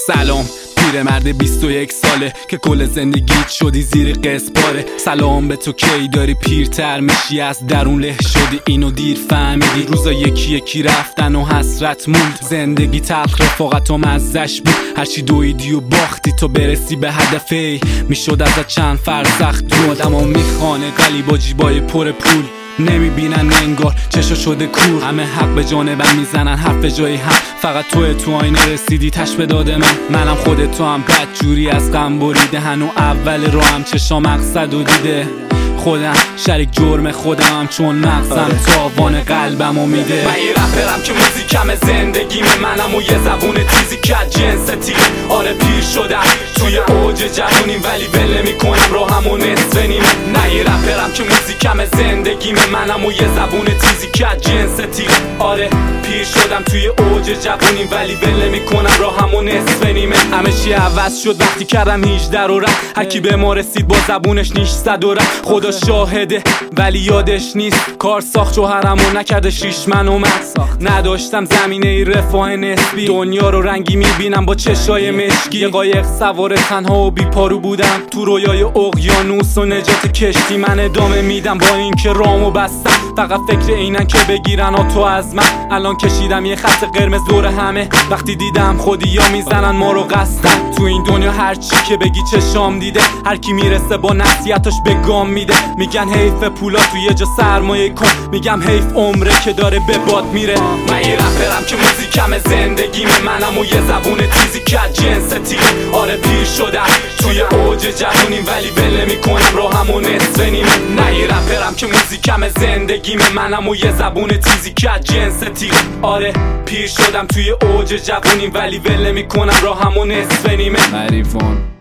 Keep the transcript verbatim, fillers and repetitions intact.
سلام پیرمرد بیست و یک ساله که کل زندگیت شدی زیر قسپاره. سلام به تو کی داری پیرتر میشی، از درون له شدی اینو دیر فهمیدی. روزا یکی یکی رفتن و حسرت موند، زندگی تلخ رفاقت و مزش بود. هرچی دویدی و باختی تو برسی به هدفی، میشد ازت چند فرسخ دور. آدم ها میخوانه قلیب و جیبای پر پول، نمیبینن انگار چشا شده کور. همه حق به جانبم میزنن حرف جایی هم، فقط توی تو آینه رسیدی تش به داد من. منم خود تو هم بد جوری از غم بریده، هنو اول رو هم چشا مقصد و دیده. خودم شریک جرم خودم چون مغزم تاوان قلبمو میده. من یه رپرم که موزیکم زندگیم، منم و یه زبون تیزی که جنس تیره. آره پیر شدم توی اوج جوونیم ولی ول نمی‌کنم راهمو نصف نیمه. نه یه رپرم که موزیکم زندگیم، منم و یه زبون تیزی که جنس تیره. آره پیر شدم توی اوج جوونیم ولی ول نمی‌کنم راهمو نصف نیمه. همه چی عوض شد وقتی کردم هجده رو رفت. هر کی به ما رسید با زبونش نیش زد و رفت. خدا شاهده ولی یادش نیست کار ساخت جوهرمو نکرده شیش من اومد. نداشتم زمینه ای رفاه نسبی، دنیا رو رنگی میبینم با چشای مشکی. یه قایق سوار تنها و بی پارو بودم تو رویای اقیانوس و نجات کشتی. من ادامه میدم با اینکه رامو بستم، فقط فکر اینن که بگیرن آتو از من. الان کشیدم یه خط قرمز دور همه، وقتی دیدم خودی یا میزنن ما رو قصدن. تو این دنیا هر چی که بگی چشام دیده، هر کی میرسه با نصیحتش به گام میده. میگن حیف پولا تو یه جا سرمایه کن، میگم حیف عمره که داره به باد میره. من یه رپرم که موزیکم زندگیمه، منم و یه زبون تیزی که جنس تیره. آره پیر شدم توی اوج جوونیم ولی ول نمی‌کنم راهمو نصف نیمه. نه یه رپرم که موزیکم زندگیمه، منم و یه زبون تیزی که جنس تیره. آره پیر شدم توی اوج جوونیم ولی ول نمی‌کنم راهمو نصف نیمه. حریفان